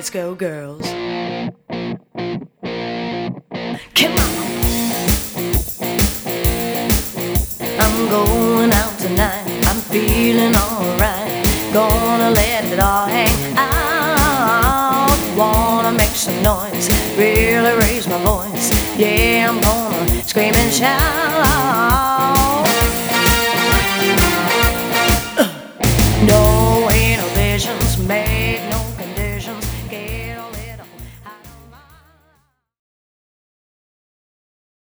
let's go, girls. Come on. I'm going out tonight, I'm feeling alright. Gonna let it all hang out. Wanna make some noise, really raise my voice. Yeah, I'm gonna scream and shout.